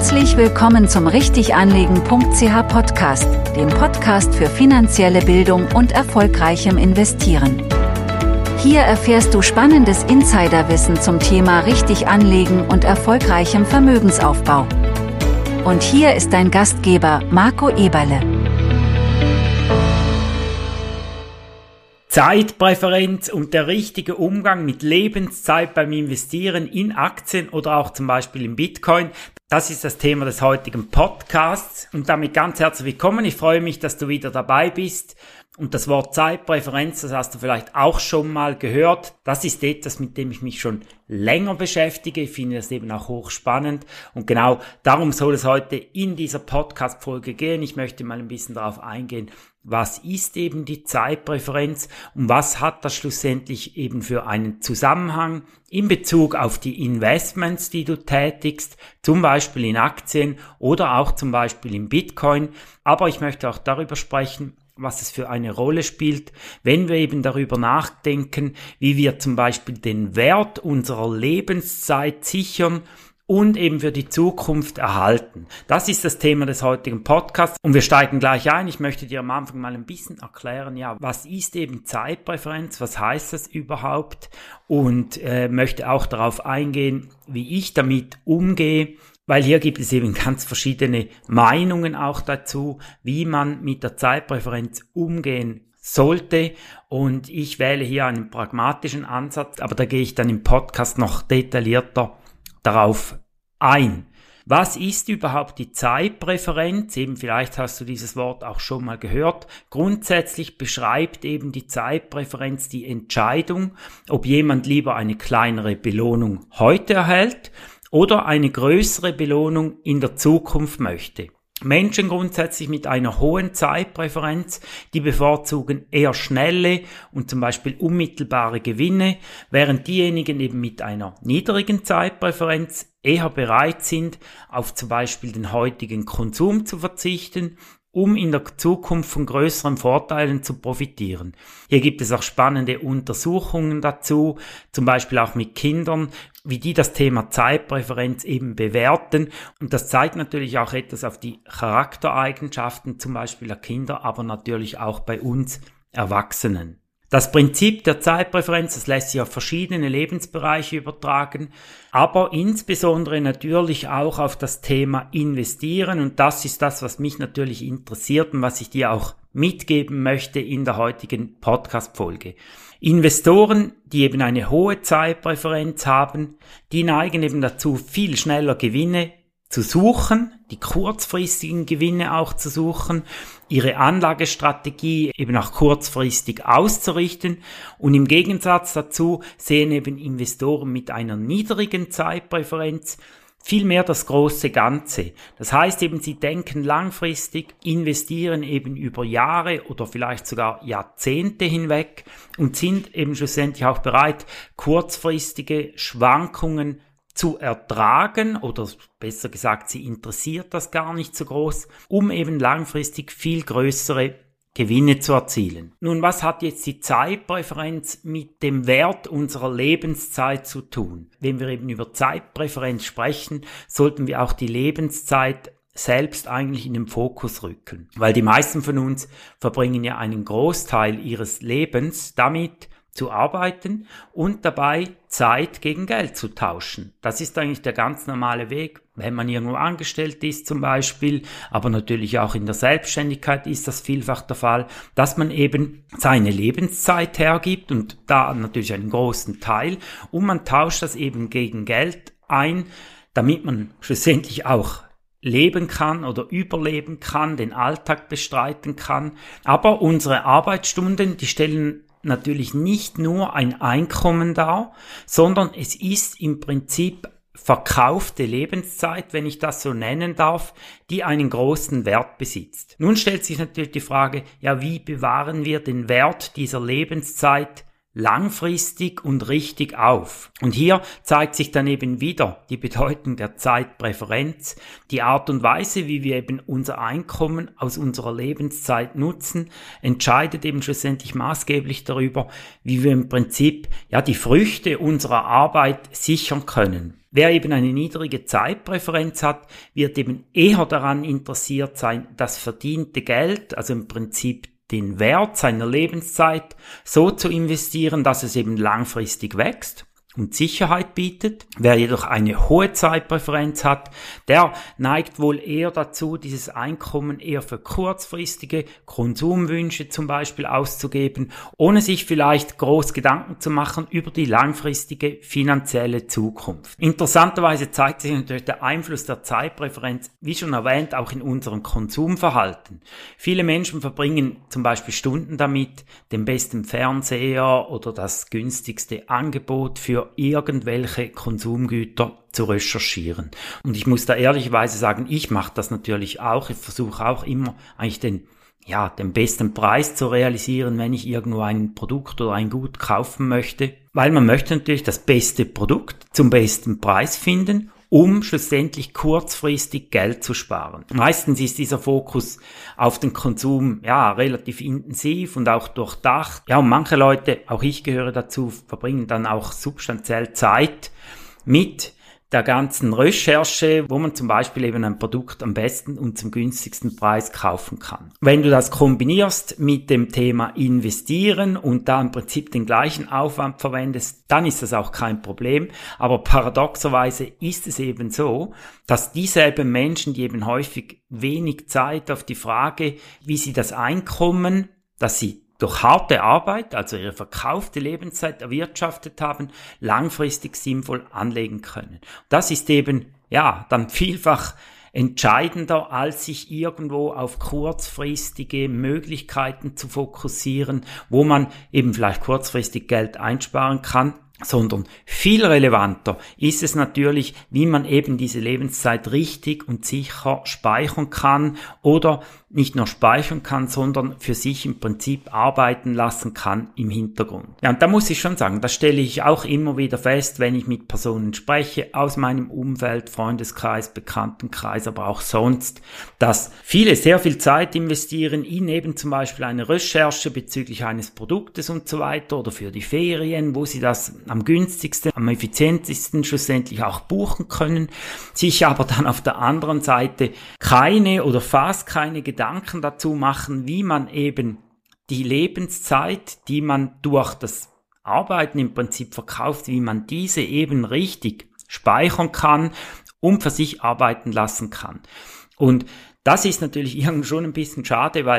Herzlich willkommen zum Richtiganlegen.ch Podcast, dem Podcast für finanzielle Bildung und erfolgreichem Investieren. Hier erfährst du spannendes Insiderwissen zum Thema richtig anlegen und erfolgreichem Vermögensaufbau. Und hier ist dein Gastgeber Marco Eberle. Zeitpräferenz und der richtige Umgang mit Lebenszeit beim Investieren in Aktien oder auch zum Beispiel in Bitcoin. Das ist das Thema des heutigen Podcasts und damit ganz herzlich willkommen. Ich freue mich, dass du wieder dabei bist. Und das Wort Zeitpräferenz, das hast du vielleicht auch schon mal gehört. Das ist etwas, mit dem ich mich schon länger beschäftige. Ich finde das eben auch hochspannend. Und genau darum soll es heute in dieser Podcast-Folge gehen. Ich möchte mal ein bisschen darauf eingehen, was ist eben die Zeitpräferenz und was hat das schlussendlich eben für einen Zusammenhang in Bezug auf die Investments, die du tätigst, zum Beispiel in Aktien oder auch zum Beispiel in Bitcoin. Aber ich möchte auch darüber sprechen, was es für eine Rolle spielt, wenn wir eben darüber nachdenken, wie wir zum Beispiel den Wert unserer Lebenszeit sichern und eben für die Zukunft erhalten. Das ist das Thema des heutigen Podcasts und wir steigen gleich ein. Ich möchte dir am Anfang mal ein bisschen erklären, ja, was ist eben Zeitpräferenz, was heißt das überhaupt und möchte auch darauf eingehen, wie ich damit umgehe, weil hier gibt es eben ganz verschiedene Meinungen auch dazu, wie man mit der Zeitpräferenz umgehen sollte. Und ich wähle hier einen pragmatischen Ansatz, aber da gehe ich dann im Podcast noch detaillierter darauf ein. Was ist überhaupt die Zeitpräferenz? Eben vielleicht hast du dieses Wort auch schon mal gehört. Grundsätzlich beschreibt eben die Zeitpräferenz die Entscheidung, ob jemand lieber eine kleinere Belohnung heute erhält oder eine größere Belohnung in der Zukunft möchte. Menschen grundsätzlich mit einer hohen Zeitpräferenz, die bevorzugen eher schnelle und zum Beispiel unmittelbare Gewinne, während diejenigen eben mit einer niedrigen Zeitpräferenz eher bereit sind, auf zum Beispiel den heutigen Konsum zu verzichten, um in der Zukunft von größeren Vorteilen zu profitieren. Hier gibt es auch spannende Untersuchungen dazu, zum Beispiel auch mit Kindern, wie die das Thema Zeitpräferenz eben bewerten. Und das zeigt natürlich auch etwas auf die Charaktereigenschaften, zum Beispiel der Kinder, aber natürlich auch bei uns Erwachsenen. Das Prinzip der Zeitpräferenz, das lässt sich auf verschiedene Lebensbereiche übertragen, aber insbesondere natürlich auch auf das Thema Investieren und das ist das, was mich natürlich interessiert und was ich dir auch mitgeben möchte in der heutigen Podcast-Folge. Investoren, die eben eine hohe Zeitpräferenz haben, die neigen eben dazu, viel schneller Gewinne zu suchen, die kurzfristigen Gewinne auch zu suchen, ihre Anlagestrategie eben auch kurzfristig auszurichten und im Gegensatz dazu sehen eben Investoren mit einer niedrigen Zeitpräferenz viel mehr das große Ganze. Das heißt eben, sie denken langfristig, investieren eben über Jahre oder vielleicht sogar Jahrzehnte hinweg und sind eben schlussendlich auch bereit, kurzfristige Schwankungen zu ertragen oder besser gesagt, sie interessiert das gar nicht so groß, um eben langfristig viel größere Gewinne zu erzielen. Nun, was hat jetzt die Zeitpräferenz mit dem Wert unserer Lebenszeit zu tun? Wenn wir eben über Zeitpräferenz sprechen, sollten wir auch die Lebenszeit selbst eigentlich in den Fokus rücken, weil die meisten von uns verbringen ja einen Großteil ihres Lebens damit, zu arbeiten und dabei Zeit gegen Geld zu tauschen. Das ist eigentlich der ganz normale Weg, wenn man irgendwo angestellt ist zum Beispiel, aber natürlich auch in der Selbstständigkeit ist das vielfach der Fall, dass man eben seine Lebenszeit hergibt und da natürlich einen großen Teil und man tauscht das eben gegen Geld ein, damit man schlussendlich auch leben kann oder überleben kann, den Alltag bestreiten kann. Aber unsere Arbeitsstunden, die stellen natürlich nicht nur ein Einkommen dar, sondern es ist im Prinzip verkaufte Lebenszeit, wenn ich das so nennen darf, die einen großen Wert besitzt. Nun stellt sich natürlich die Frage, ja, wie bewahren wir den Wert dieser Lebenszeit langfristig und richtig auf. Und hier zeigt sich dann eben wieder die Bedeutung der Zeitpräferenz. Die Art und Weise, wie wir eben unser Einkommen aus unserer Lebenszeit nutzen, entscheidet eben schlussendlich maßgeblich darüber, wie wir im Prinzip die Früchte unserer Arbeit sichern können. Wer eben eine niedrige Zeitpräferenz hat, wird eben eher daran interessiert sein, das verdiente Geld, also im Prinzip den Wert seiner Lebenszeit so zu investieren, dass es eben langfristig wächst und Sicherheit bietet. Wer jedoch eine hohe Zeitpräferenz hat, der neigt wohl eher dazu, dieses Einkommen eher für kurzfristige Konsumwünsche zum Beispiel auszugeben, ohne sich vielleicht groß Gedanken zu machen über die langfristige finanzielle Zukunft. Interessanterweise zeigt sich natürlich der Einfluss der Zeitpräferenz, wie schon erwähnt, auch in unserem Konsumverhalten. Viele Menschen verbringen zum Beispiel Stunden damit, den besten Fernseher oder das günstigste Angebot für irgendwelche Konsumgüter zu recherchieren. Und ich muss da ehrlicherweise sagen, ich mache das natürlich auch. Ich versuche auch immer eigentlich den besten Preis zu realisieren, wenn ich irgendwo ein Produkt oder ein Gut kaufen möchte. Weil man möchte natürlich das beste Produkt zum besten Preis finden, um schlussendlich kurzfristig Geld zu sparen. Meistens ist dieser Fokus auf den Konsum relativ intensiv und auch durchdacht. Ja, und manche Leute, auch ich gehöre dazu, verbringen dann auch substanziell Zeit mit der ganzen Recherche, wo man zum Beispiel eben ein Produkt am besten und zum günstigsten Preis kaufen kann. Wenn du das kombinierst mit dem Thema Investieren und da im Prinzip den gleichen Aufwand verwendest, dann ist das auch kein Problem. Aber paradoxerweise ist es eben so, dass dieselben Menschen, die eben häufig wenig Zeit auf die Frage, wie sie das Einkommen, das sie durch harte Arbeit, also ihre verkaufte Lebenszeit erwirtschaftet haben, langfristig sinnvoll anlegen können. Das ist eben, dann vielfach entscheidender, als sich irgendwo auf kurzfristige Möglichkeiten zu fokussieren, wo man eben vielleicht kurzfristig Geld einsparen kann, sondern viel relevanter ist es natürlich, wie man eben diese Lebenszeit richtig und sicher speichern kann oder nicht nur speichern kann, sondern für sich im Prinzip arbeiten lassen kann im Hintergrund. Ja, und da muss ich schon sagen, das stelle ich auch immer wieder fest, wenn ich mit Personen spreche, aus meinem Umfeld, Freundeskreis, Bekanntenkreis, aber auch sonst, dass viele sehr viel Zeit investieren in eben zum Beispiel eine Recherche bezüglich eines Produktes und so weiter oder für die Ferien, wo sie das am günstigsten, am effizientesten schlussendlich auch buchen können, sich aber dann auf der anderen Seite keine oder fast keine Gedanken dazu machen, wie man eben die Lebenszeit, die man durch das Arbeiten im Prinzip verkauft, wie man diese eben richtig speichern kann und für sich arbeiten lassen kann. Und das ist natürlich irgendwie schon ein bisschen schade, weil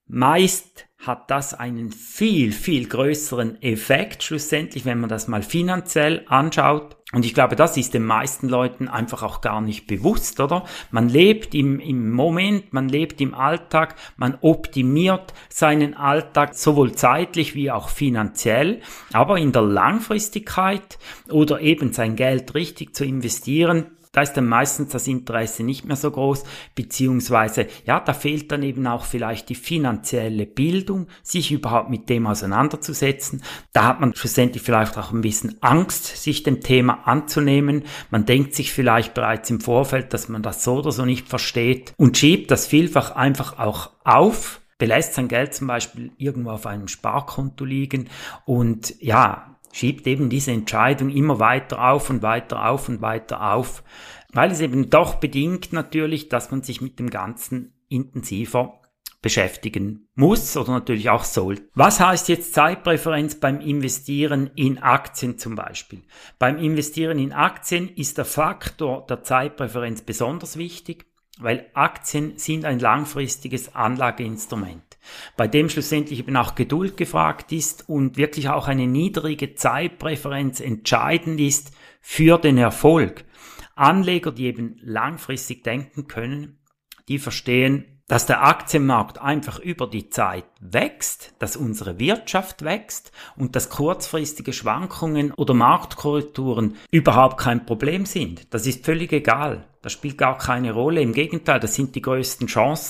meist hat das einen viel, viel größeren Effekt schlussendlich, wenn man das mal finanziell anschaut. Und ich glaube, das ist den meisten Leuten einfach auch gar nicht bewusst, oder? Man lebt im Moment, man lebt im Alltag, man optimiert seinen Alltag sowohl zeitlich wie auch finanziell, aber in der Langfristigkeit oder eben sein Geld richtig zu investieren, da ist dann meistens das Interesse nicht mehr so groß, beziehungsweise, da fehlt dann eben auch vielleicht die finanzielle Bildung, sich überhaupt mit dem auseinanderzusetzen. Da hat man schlussendlich vielleicht auch ein bisschen Angst, sich dem Thema anzunehmen. Man denkt sich vielleicht bereits im Vorfeld, dass man das so oder so nicht versteht und schiebt das vielfach einfach auch auf, belässt sein Geld zum Beispiel irgendwo auf einem Sparkonto liegen und schiebt eben diese Entscheidung immer weiter auf und weiter auf und weiter auf, weil es eben doch bedingt natürlich, dass man sich mit dem Ganzen intensiver beschäftigen muss oder natürlich auch soll. Was heißt jetzt Zeitpräferenz beim Investieren in Aktien zum Beispiel? Beim Investieren in Aktien ist der Faktor der Zeitpräferenz besonders wichtig, weil Aktien sind ein langfristiges Anlageinstrument, bei dem schlussendlich eben auch Geduld gefragt ist und wirklich auch eine niedrige Zeitpräferenz entscheidend ist für den Erfolg. Anleger, die eben langfristig denken können, die verstehen, dass der Aktienmarkt einfach über die Zeit wächst, dass unsere Wirtschaft wächst und dass kurzfristige Schwankungen oder Marktkorrekturen überhaupt kein Problem sind. Das ist völlig egal. Das spielt gar keine Rolle. Im Gegenteil, das sind die größten Chancen.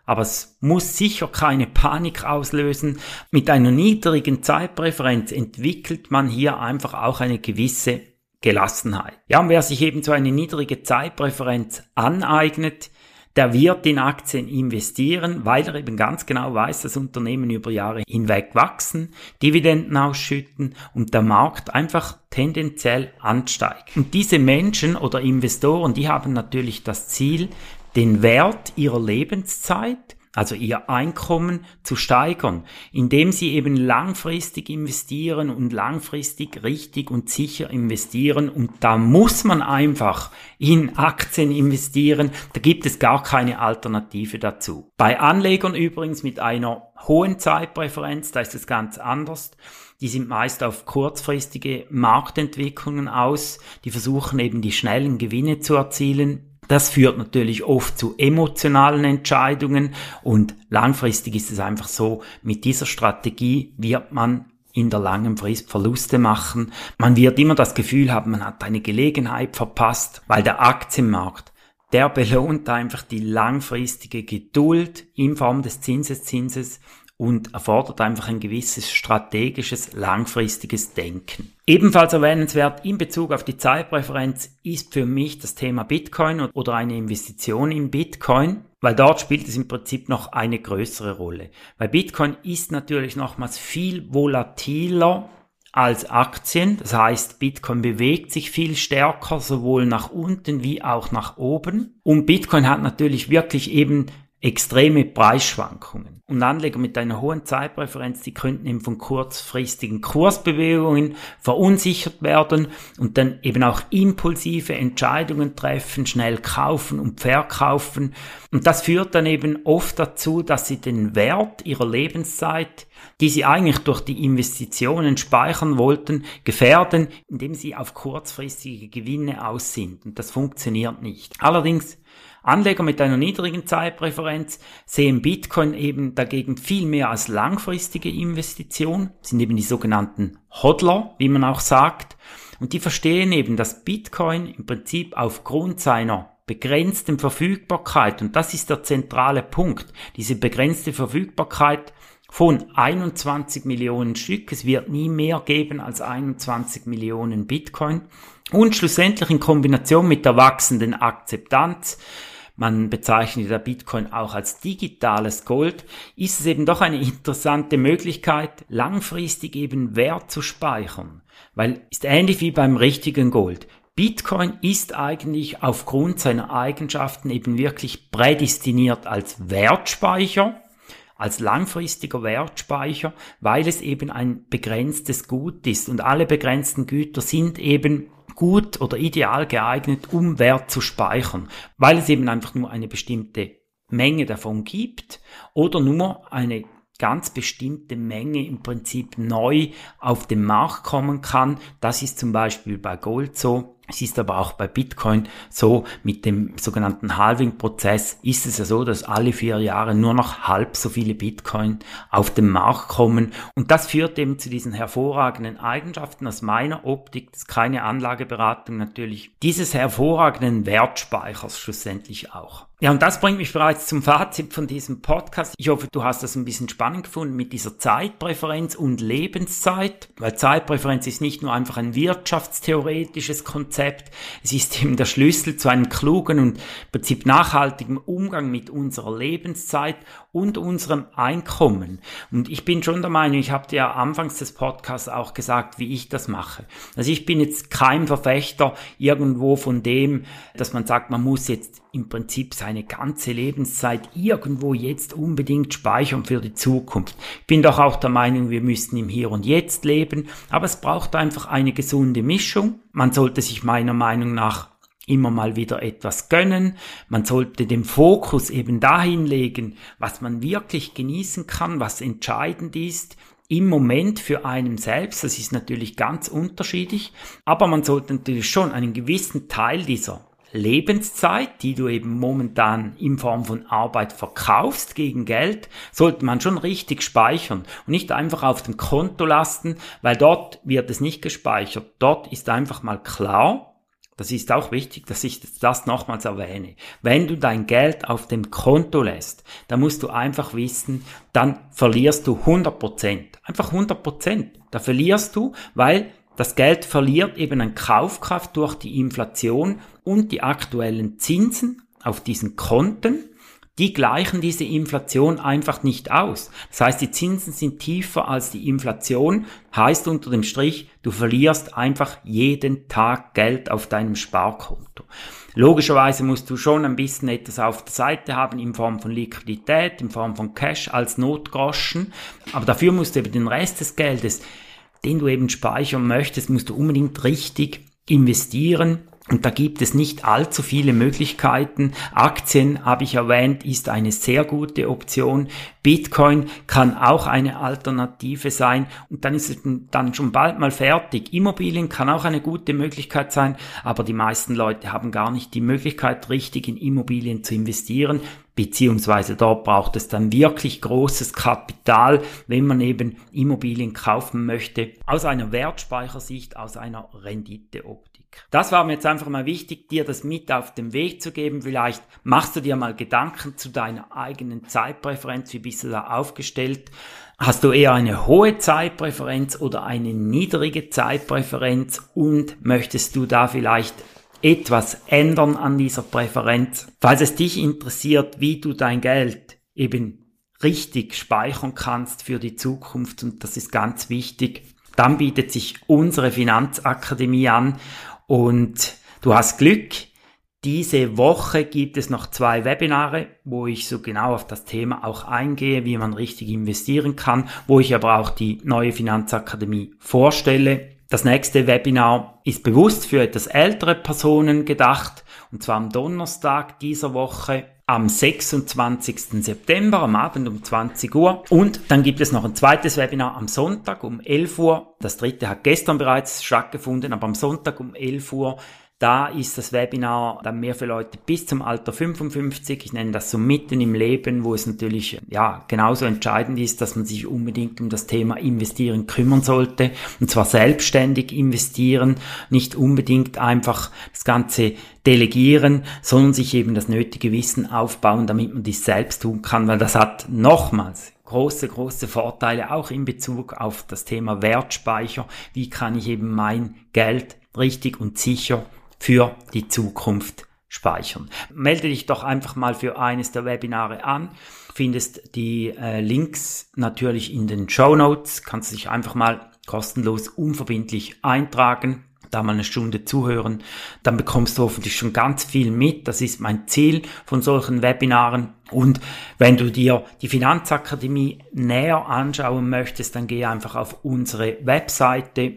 Aber es muss sicher keine Panik auslösen. Mit einer niedrigen Zeitpräferenz entwickelt man hier einfach auch eine gewisse Gelassenheit. Ja, und wer sich eben so eine niedrige Zeitpräferenz aneignet, der wird in Aktien investieren, weil er eben ganz genau weiß, dass Unternehmen über Jahre hinweg wachsen, Dividenden ausschütten und der Markt einfach tendenziell ansteigt. Und diese Menschen oder Investoren, die haben natürlich das Ziel, den Wert ihrer Lebenszeit, also ihr Einkommen, zu steigern, indem sie eben langfristig investieren und langfristig richtig und sicher investieren. Und da muss man einfach in Aktien investieren. Da gibt es gar keine Alternative dazu. Bei Anlegern übrigens mit einer hohen Zeitpräferenz, da ist es ganz anders. Die sind meist auf kurzfristige Marktentwicklungen aus. Die versuchen eben die schnellen Gewinne zu erzielen. Das führt natürlich oft zu emotionalen Entscheidungen und langfristig ist es einfach so, mit dieser Strategie wird man in der langen Frist Verluste machen. Man wird immer das Gefühl haben, man hat eine Gelegenheit verpasst, weil der Aktienmarkt, der belohnt einfach die langfristige Geduld in Form des Zinseszinses und erfordert einfach ein gewisses strategisches, langfristiges Denken. Ebenfalls erwähnenswert in Bezug auf die Zeitpräferenz ist für mich das Thema Bitcoin oder eine Investition in Bitcoin, weil dort spielt es im Prinzip noch eine größere Rolle. Weil Bitcoin ist natürlich nochmals viel volatiler als Aktien. Das heißt, Bitcoin bewegt sich viel stärker, sowohl nach unten wie auch nach oben. Und Bitcoin hat natürlich wirklich eben extreme Preisschwankungen. Und Anleger mit einer hohen Zeitpräferenz, die könnten eben von kurzfristigen Kursbewegungen verunsichert werden und dann eben auch impulsive Entscheidungen treffen, schnell kaufen und verkaufen. Und das führt dann eben oft dazu, dass sie den Wert ihrer Lebenszeit, die sie eigentlich durch die Investitionen speichern wollten, gefährden, indem sie auf kurzfristige Gewinne aus sind. Und das funktioniert nicht. Allerdings Anleger mit einer niedrigen Zeitpräferenz sehen Bitcoin eben dagegen viel mehr als langfristige Investition, sind eben die sogenannten Hodler, wie man auch sagt, und die verstehen eben, dass Bitcoin im Prinzip aufgrund seiner begrenzten Verfügbarkeit, und das ist der zentrale Punkt, diese begrenzte Verfügbarkeit von 21 Millionen Stück, es wird nie mehr geben als 21 Millionen Bitcoin, und schlussendlich in Kombination mit der wachsenden Akzeptanz, man bezeichnet der Bitcoin auch als digitales Gold, ist es eben doch eine interessante Möglichkeit, langfristig eben Wert zu speichern. Weil, ist ähnlich wie beim richtigen Gold. Bitcoin ist eigentlich aufgrund seiner Eigenschaften eben wirklich prädestiniert als Wertspeicher, als langfristiger Wertspeicher, weil es eben ein begrenztes Gut ist. Und alle begrenzten Güter sind eben gut oder ideal geeignet, um Wert zu speichern, weil es eben einfach nur eine bestimmte Menge davon gibt oder nur eine ganz bestimmte Menge im Prinzip neu auf den Markt kommen kann. Das ist zum Beispiel bei Gold so. Es ist aber auch bei Bitcoin so, mit dem sogenannten Halving-Prozess ist es ja so, dass alle 4 Jahre nur noch halb so viele Bitcoin auf den Markt kommen. Und das führt eben zu diesen hervorragenden Eigenschaften aus meiner Optik, das ist keine Anlageberatung natürlich, dieses hervorragenden Wertspeichers schlussendlich auch. Ja, und das bringt mich bereits zum Fazit von diesem Podcast. Ich hoffe, du hast das ein bisschen spannend gefunden mit dieser Zeitpräferenz und Lebenszeit, weil Zeitpräferenz ist nicht nur einfach ein wirtschaftstheoretisches Konzept, es ist eben der Schlüssel zu einem klugen und im Prinzip nachhaltigen Umgang mit unserer Lebenszeit und unserem Einkommen. Und ich bin schon der Meinung, ich habe dir ja anfangs des Podcasts auch gesagt, wie ich das mache. Also ich bin jetzt kein Verfechter irgendwo von dem, dass man sagt, man muss jetzt im Prinzip seine ganze Lebenszeit irgendwo jetzt unbedingt speichern für die Zukunft. Ich bin doch auch der Meinung, wir müssten im Hier und Jetzt leben, aber es braucht einfach eine gesunde Mischung. Man sollte sich meiner Meinung nach immer mal wieder etwas gönnen. Man sollte den Fokus eben dahin legen, was man wirklich genießen kann, was entscheidend ist im Moment für einen selbst. Das ist natürlich ganz unterschiedlich, aber man sollte natürlich schon einen gewissen Teil dieser Lebenszeit, die du eben momentan in Form von Arbeit verkaufst gegen Geld, sollte man schon richtig speichern und nicht einfach auf dem Konto lassen, weil dort wird es nicht gespeichert. Dort ist einfach mal klar, das ist auch wichtig, dass ich das nochmals erwähne. Wenn du dein Geld auf dem Konto lässt, dann musst du einfach wissen, dann verlierst du 100%. Einfach 100%. Da verlierst du, weil das Geld verliert eben an Kaufkraft durch die Inflation und die aktuellen Zinsen auf diesen Konten. Die gleichen diese Inflation einfach nicht aus. Das heißt, die Zinsen sind tiefer als die Inflation, heißt unter dem Strich, du verlierst einfach jeden Tag Geld auf deinem Sparkonto. Logischerweise musst du schon ein bisschen etwas auf der Seite haben in Form von Liquidität, in Form von Cash als Notgroschen, aber dafür musst du eben den Rest des Geldes, den du eben speichern möchtest, musst du unbedingt richtig investieren. Und da gibt es nicht allzu viele Möglichkeiten. Aktien, habe ich erwähnt, ist eine sehr gute Option. Bitcoin kann auch eine Alternative sein. Und dann ist es dann schon bald mal fertig. Immobilien kann auch eine gute Möglichkeit sein. Aber die meisten Leute haben gar nicht die Möglichkeit, richtig in Immobilien zu investieren. Beziehungsweise dort braucht es dann wirklich großes Kapital, wenn man eben Immobilien kaufen möchte. Aus einer Wertspeichersicht, aus einer Renditeoptik. Das war mir jetzt einfach mal wichtig, dir das mit auf den Weg zu geben. Vielleicht machst du dir mal Gedanken zu deiner eigenen Zeitpräferenz. Wie bist du da aufgestellt? Hast du eher eine hohe Zeitpräferenz oder eine niedrige Zeitpräferenz? Und möchtest du da vielleicht etwas ändern an dieser Präferenz? Falls es dich interessiert, wie du dein Geld eben richtig speichern kannst für die Zukunft, und das ist ganz wichtig, dann bietet sich unsere Finanzakademie an. Und du hast Glück, diese Woche gibt es noch 2 Webinare, wo ich so genau auf das Thema auch eingehe, wie man richtig investieren kann, wo ich aber auch die neue Finanzakademie vorstelle. Das nächste Webinar ist bewusst für etwas ältere Personen gedacht, und zwar am Donnerstag dieser Woche, am 26. September, am Abend um 20 Uhr. Und dann gibt es noch ein zweites Webinar am Sonntag um 11 Uhr. Das dritte hat gestern bereits stattgefunden, aber am Sonntag um 11 Uhr, da ist das Webinar dann mehr für Leute bis zum Alter 55. Ich nenne das so mitten im Leben, wo es natürlich genauso entscheidend ist, dass man sich unbedingt um das Thema Investieren kümmern sollte. Und zwar selbstständig investieren, nicht unbedingt einfach das Ganze delegieren, sondern sich eben das nötige Wissen aufbauen, damit man dies selbst tun kann, weil das hat nochmals große Vorteile, auch in Bezug auf das Thema Wertspeicher. Wie kann ich eben mein Geld richtig und sicher für die Zukunft speichern? Melde dich doch einfach mal für eines der Webinare an. Findest die Links natürlich in den Shownotes. Kannst dich einfach mal kostenlos, unverbindlich eintragen, da mal eine Stunde zuhören. Dann bekommst du hoffentlich schon ganz viel mit. Das ist mein Ziel von solchen Webinaren. Und wenn du dir die Finanzakademie näher anschauen möchtest, dann geh einfach auf unsere Webseite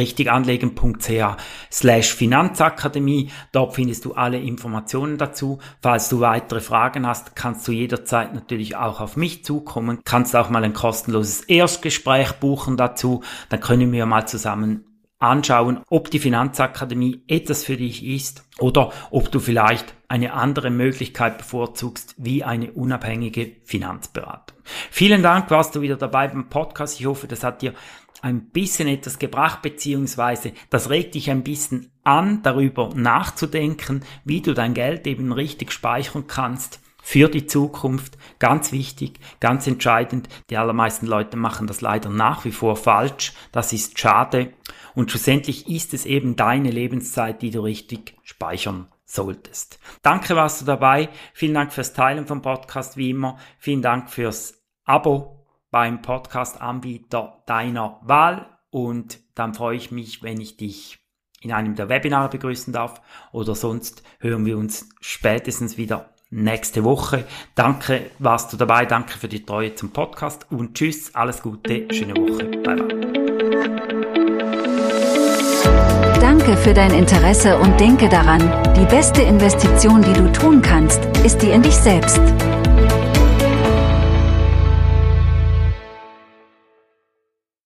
richtiganlegen.ch/Finanzakademie. Dort findest du alle Informationen dazu. Falls du weitere Fragen hast, kannst du jederzeit natürlich auch auf mich zukommen. Kannst auch mal ein kostenloses Erstgespräch buchen dazu. Dann können wir mal zusammen anschauen, ob die Finanzakademie etwas für dich ist oder ob du vielleicht eine andere Möglichkeit bevorzugst, wie eine unabhängige Finanzberatung. Vielen Dank, warst du wieder dabei beim Podcast. Ich hoffe, das hat dir ein bisschen etwas gebracht, beziehungsweise das regt dich ein bisschen an, darüber nachzudenken, wie du dein Geld eben richtig speichern kannst für die Zukunft. Ganz wichtig, ganz entscheidend. Die allermeisten Leute machen das leider nach wie vor falsch. Das ist schade. Und schlussendlich ist es eben deine Lebenszeit, die du richtig speichern solltest. Danke, warst du dabei. Vielen Dank fürs Teilen vom Podcast, wie immer. Vielen Dank fürs Abo beim Podcast-Anbieter deiner Wahl, und dann freue ich mich, wenn ich dich in einem der Webinare begrüßen darf, oder sonst hören wir uns spätestens wieder nächste Woche. Danke, warst du dabei, danke für die Treue zum Podcast und tschüss, alles Gute, schöne Woche, bye bye. Danke für dein Interesse und denke daran, die beste Investition, die du tun kannst, ist die in dich selbst.